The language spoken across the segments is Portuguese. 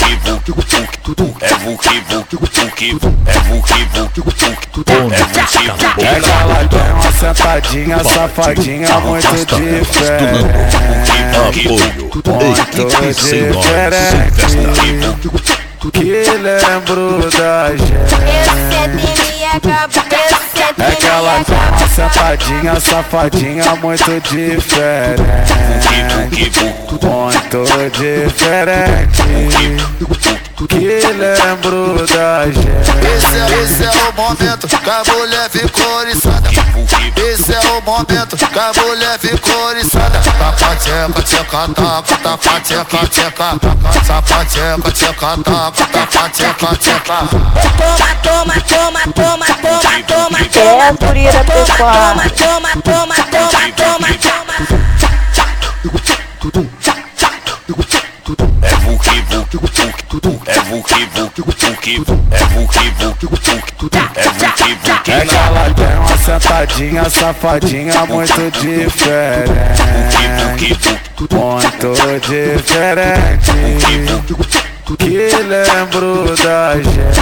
É que ela tem uma sentadinha, safadinha, muito diferente. Muito diferente, que lembro da gente. É que ela tem uma sentadinha, safadinha, muito diferente. Muito diferente, que lembro da gente. Esse é o momento que a mulher ficou oriçada. Esse é o momento que a mulher ficou oriçada. Taca, tcheca, tcheca, taca, taca, tcheca, tcheca. Taca, tcheca, tcheca, taca, taca, tcheca, tcheca. Toma, toma, toma, toma, toma, toma. É a guria da pessoal. Toma, toma, toma, toma, toma. É que ela tem uma sentadinha, safadinha, muito diferente. Muito diferente, que lembro da gente.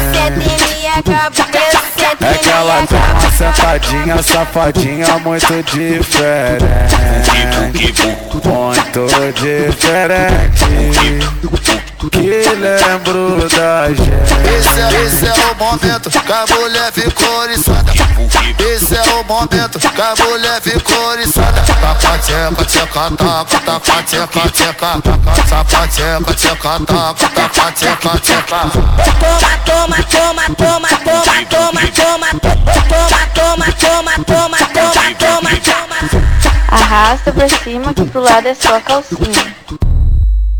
É que ela tem uma sentadinha, safadinha, muito diferente. Muito diferente, que lembro da gente. Esse é o momento que a mulher ficou oriçada. Esse é o momento que a mulher ficou oriçada. Taca, tcheca, tcheca, taca, taca, tcheca, tcheca. Taca, tcheca, tcheca, taca, taca, tcheca, tcheca. Toma, toma, toma, toma, toma, toma, toma, toma, toma, toma, toma, toma. Arrasta pra cima que pro lado é só calcinha.